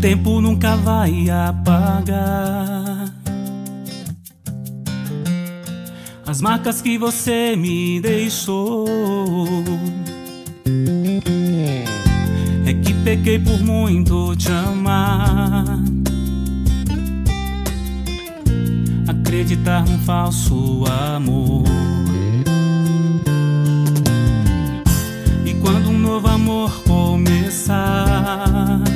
tempo nunca vai apagar as marcas que você me deixou. É que pequei por muito te amar, acreditar num falso amor. E quando um novo amor começar,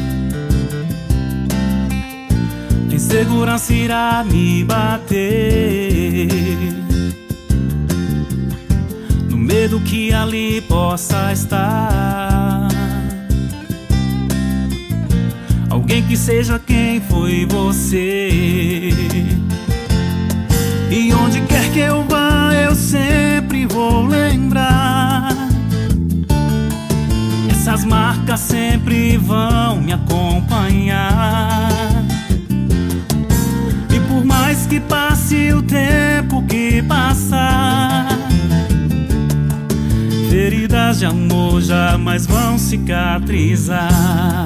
a insegurança irá me bater, no medo que ali possa estar alguém que seja quem foi você. E onde quer que eu vá, eu sempre vou lembrar. Essas marcas sempre vão me acompanhar. E por mais que passe o tempo que passar, feridas de amor jamais vão cicatrizar.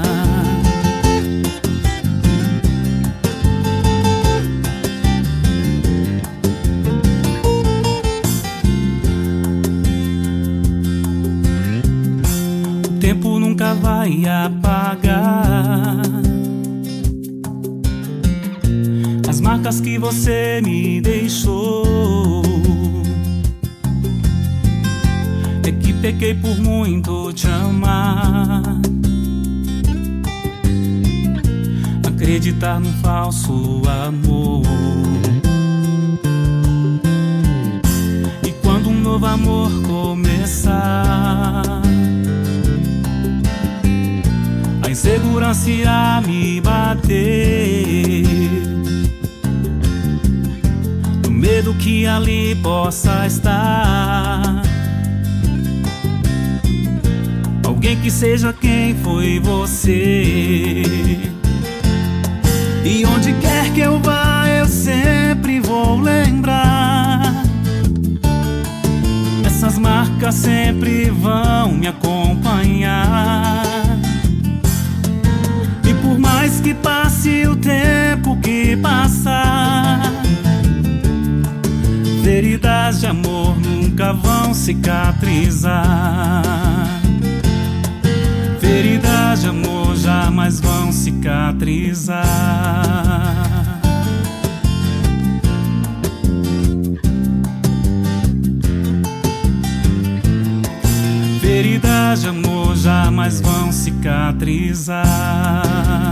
O tempo nunca vai apagar as marcas que você me deixou. É que pequei por muito te amar, acreditar num falso amor. E quando um novo amor começar, a insegurança irá me bater, no medo que ali possa estar alguém que seja quem foi você. E onde quer que eu vá, eu sempre vou lembrar. Essas marcas sempre vão me acompanhar. E por mais que passe o tempo que passar, feridas de amor nunca vão cicatrizar. Feridas de amor jamais vão cicatrizar. Feridas de amor jamais vão cicatrizar.